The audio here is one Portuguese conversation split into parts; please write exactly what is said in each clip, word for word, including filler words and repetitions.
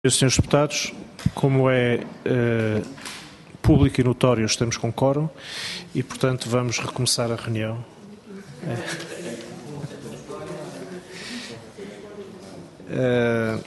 Senhores Deputados, como é uh, público e notório, estamos com quórum e, portanto, vamos recomeçar a reunião. Uh,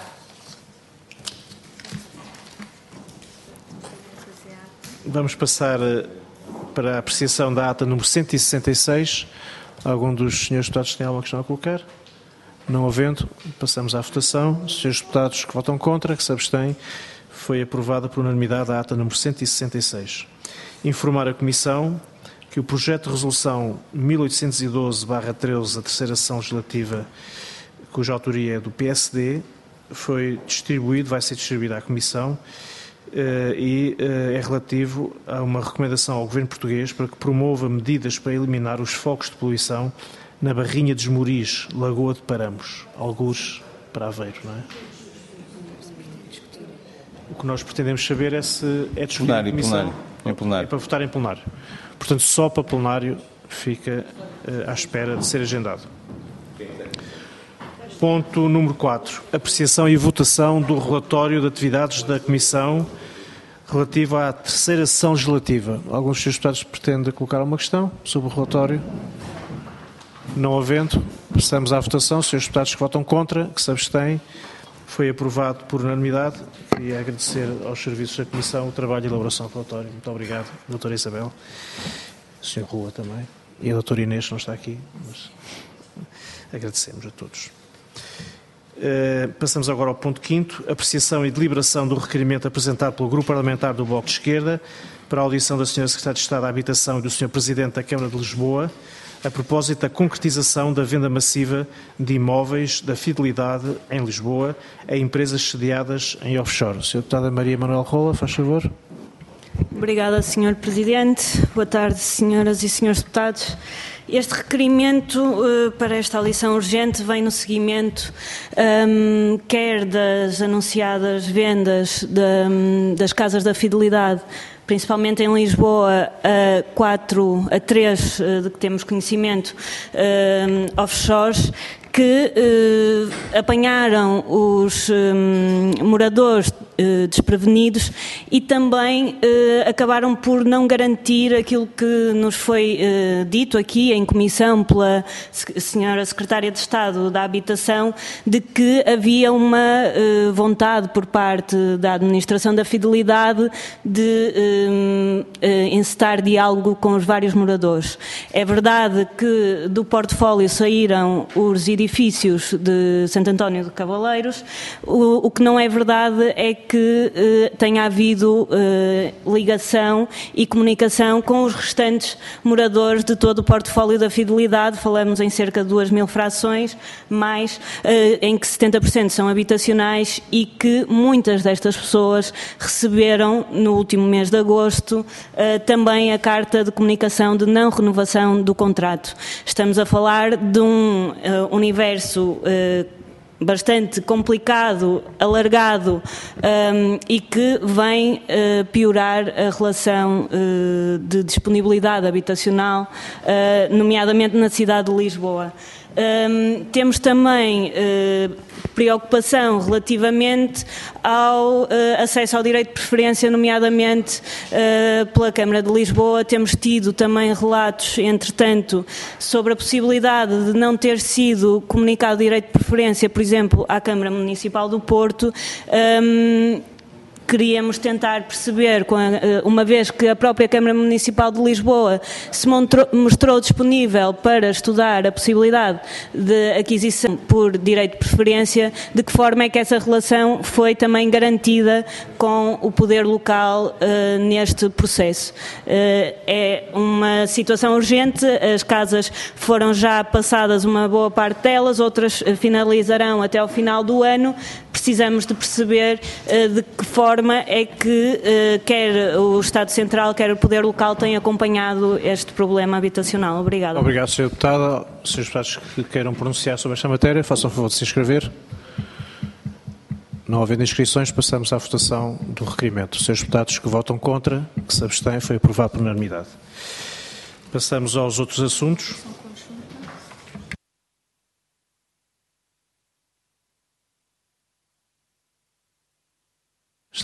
vamos passar para a apreciação da ata número cento e sessenta e seis. Algum dos senhores deputados tem alguma questão a colocar? Não havendo, passamos à votação. Os senhores deputados que votam contra, que se abstêm, foi aprovada por unanimidade a ata número cento e sessenta e seis. Informar a Comissão que o projeto de resolução mil oitocentos e doze barra treze, a terceira sessão legislativa, cuja autoria é do P S D, foi distribuído, vai ser distribuído à Comissão e é relativo a uma recomendação ao Governo português para que promova medidas para eliminar os focos de poluição na Barrinha de Esmoriz, Lagoa de Paramos, algures para Aveiro, não é? O que nós pretendemos saber é se é discutir plenário, a Comissão. Plenário, em plenário. É para votar em plenário. Portanto, só para plenário fica uh, à espera de ser agendado. Ponto número quatro. Apreciação e votação do relatório de atividades da Comissão relativo à terceira sessão legislativa. Alguns dos senhores deputados pretendem colocar uma questão sobre o relatório? Não havendo, passamos à votação. Os senhores deputados que votam contra, que se abstêm, foi aprovado por unanimidade. Queria agradecer aos serviços da Comissão o trabalho e elaboração do relatório. Muito obrigado, doutora Isabel, o senhor Rua também, e a doutora Inês, não está aqui, mas agradecemos a todos. Uh, passamos agora ao ponto quinto, apreciação e deliberação do requerimento apresentado pelo Grupo Parlamentar do Bloco de Esquerda para a audição da senhora Secretária de Estado da Habitação e do senhor Presidente da Câmara de Lisboa, a propósito da concretização da venda massiva de imóveis da Fidelidade em Lisboa a empresas sediadas em offshore. senhora Deputada Maria Manuel Rola, faz favor. Obrigada, senhor Presidente. Boa tarde, senhoras e senhores deputados. Este requerimento uh, para esta audição urgente vem no seguimento um, quer das anunciadas vendas de, um, das casas da Fidelidade, principalmente em Lisboa, a quatro, a três, de que temos conhecimento, uh, offshores, que uh, apanharam os um, moradores uh, desprevenidos e também uh, acabaram por não garantir aquilo que nos foi uh, dito aqui em comissão pela senhora Secretária de Estado da Habitação, de que havia uma uh, vontade por parte da Administração da Fidelidade de uh, uh, encetar diálogo com os vários moradores. É verdade que do portfólio saíram os edifícios de Santo António de Cavaleiros. O, o que não é verdade é que eh, tenha havido eh, ligação e comunicação com os restantes moradores de todo o portfólio da Fidelidade. Falamos em cerca de duas mil frações, mais eh, em que setenta por cento são habitacionais e que muitas destas pessoas receberam no último mês de agosto eh, também a carta de comunicação de não renovação do contrato. Estamos a falar de um uh, universo uh, bastante complicado, alargado um, e que vem uh, piorar a relação uh, de disponibilidade habitacional, uh, nomeadamente na cidade de Lisboa. Um, temos também uh, preocupação relativamente ao uh, acesso ao direito de preferência, nomeadamente uh, pela Câmara de Lisboa. Temos tido também relatos, entretanto, sobre a possibilidade de não ter sido comunicado direito de preferência, por exemplo, à Câmara Municipal do Porto. Um, Queríamos tentar perceber, uma vez que a própria Câmara Municipal de Lisboa se mostrou disponível para estudar a possibilidade de aquisição por direito de preferência, de que forma é que essa relação foi também garantida com o poder local uh, neste processo. Uh, é uma situação urgente, as casas foram já passadas uma boa parte delas, outras finalizarão até ao final do ano. Precisamos de perceber uh, de que forma é que uh, quer o Estado Central, quer o Poder Local têm acompanhado este problema habitacional. Obrigada. Obrigado, senhor Deputado. Os senhores deputados que queiram pronunciar sobre esta matéria, façam o favor de se inscrever. Não havendo inscrições, passamos à votação do requerimento. Os senhores deputados que votam contra, que se abstêm, foi aprovado por unanimidade. Passamos aos outros assuntos.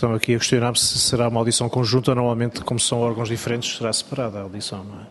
estão aqui a questionar se será uma audição conjunta. Normalmente, como são órgãos diferentes, será separada a audição, não é?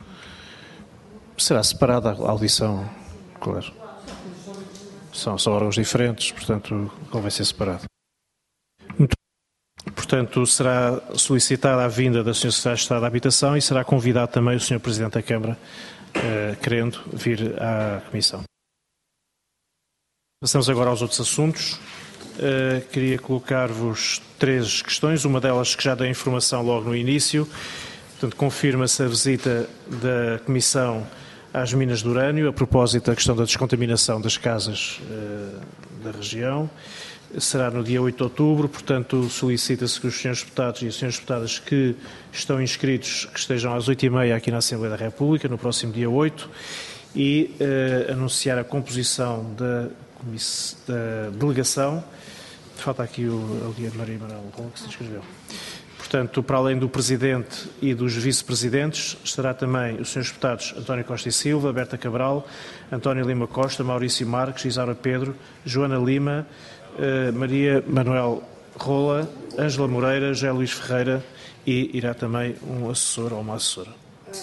Será separada a audição, claro. São, são órgãos diferentes, portanto, convém ser separado. Muito Portanto, será solicitada a vinda da senhora Secretária de Estado da Habitação e será convidado também o senhor Presidente da Câmara, eh, querendo vir à Comissão. Passamos agora aos outros assuntos. Uh, queria colocar-vos três questões, uma delas que já dei informação logo no início. Portanto, confirma-se a visita da Comissão às minas de urânio, a propósito da questão da descontaminação das casas uh, da região. Será no dia oito de outubro, portanto, solicita-se que os senhores deputados e as senhoras deputadas que estão inscritos, que estejam às oito e meia aqui na Assembleia da República, no próximo dia oito, e uh, anunciar a composição da, da delegação. Falta aqui o Guilherme Maria Manuel que se inscreveu. Portanto, para além do Presidente e dos Vice-Presidentes, estará também os senhores deputados António Costa e Silva, Berta Cabral, António Lima Costa, Maurício Marques, Isaura Pedro, Joana Lima, uh, Maria Manuel Rola, Ângela Moreira, José Luís Ferreira e irá também um assessor ou uma assessora.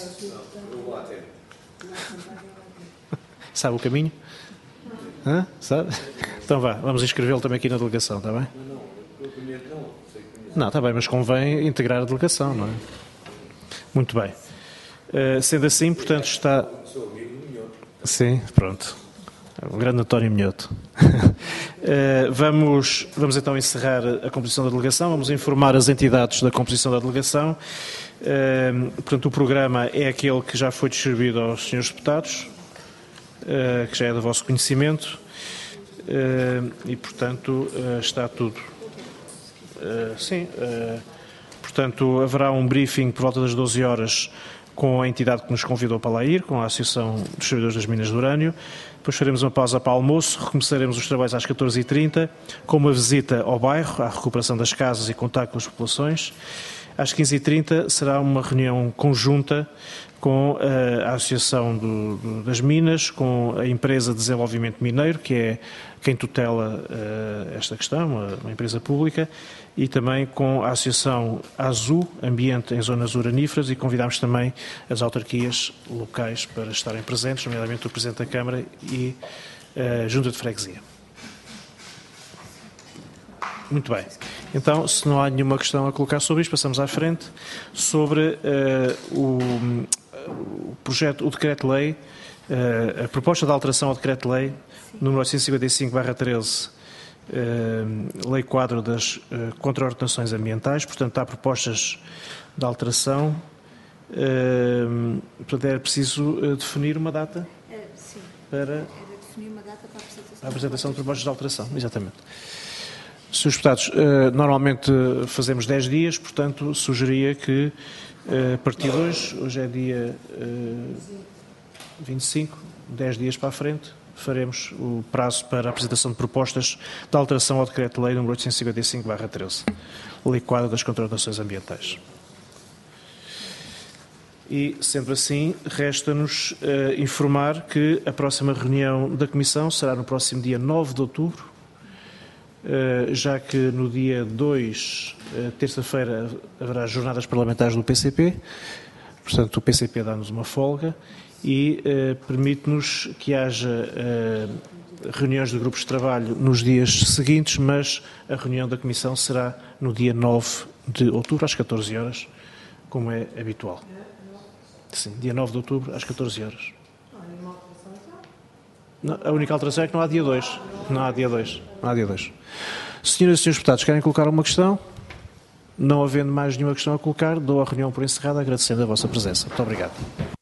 Sabe o caminho? Hã? Sabe? Então vá, vamos inscrevê-lo também aqui na delegação, está bem? Não, não, eu primeiro não, sei que... Não, está bem, mas convém integrar a delegação, não é? Muito bem. Uh, sendo assim, portanto, está... Sou amigo do Minhoto. Sim, pronto. Um grande António Minhoto. uh, vamos, vamos então encerrar a composição da delegação, vamos informar as entidades da composição da delegação. Uh, portanto, o programa é aquele que já foi distribuído aos senhores deputados, uh, que já é do vosso conhecimento. Uh, e, portanto, uh, está tudo. Uh, sim, uh, portanto, haverá um briefing por volta das doze horas com a entidade que nos convidou para lá ir, com a Associação dos Servidores das Minas de Urânio. Depois faremos uma pausa para almoço, recomeçaremos os trabalhos às catorze e trinta, com uma visita ao bairro, à recuperação das casas e contacto com as populações. Às quinze e trinta será uma reunião conjunta com uh, a Associação do, do, das Minas, com a Empresa de Desenvolvimento Mineiro, que é quem tutela uh, esta questão, uma, uma empresa pública, e também com a Associação AZU, Ambiente em Zonas Uraníferas, e convidamos também as autarquias locais para estarem presentes, nomeadamente o Presidente da Câmara e a uh, Junta de Freguesia. Muito bem. Então, se não há nenhuma questão a colocar sobre isto, passamos à frente sobre uh, o, o projeto, o decreto-lei, uh, a proposta de alteração ao decreto-lei número oitocentos e cinquenta e cinco barra treze, uh, lei quadro das uh, contraordenações ambientais. Portanto, há propostas de alteração. Uh, portanto, era preciso uh, definir uma data é, sim. para era definir uma data para a apresentação, a apresentação de propostas de alteração. Exatamente. senhores Deputados, normalmente fazemos dez dias, portanto, sugeria que, a partir de hoje, hoje é dia vinte e cinco, dez dias para a frente, faremos o prazo para a apresentação de propostas de alteração ao Decreto-Lei número oitocentos e cinquenta e cinco barra treze, Lei Quadro das Contraordenações Ambientais. E, sendo assim, resta-nos uh, informar que a próxima reunião da Comissão será no próximo dia nove de outubro, uh, já que no dia dois, uh, terça-feira, haverá jornadas parlamentares do P C P, portanto o P C P dá-nos uma folga e uh, permite-nos que haja uh, reuniões de grupos de trabalho nos dias seguintes, mas a reunião da Comissão será no dia nove de outubro, às catorze horas, como é habitual. Sim, dia nove de outubro, às catorze horas. Não, a única alteração é que não há dia dois. Não há dia dois. Não há dia dois. Senhoras e senhores deputados, querem colocar alguma questão? Não havendo mais nenhuma questão a colocar, dou a reunião por encerrada, agradecendo a vossa presença. Muito obrigado.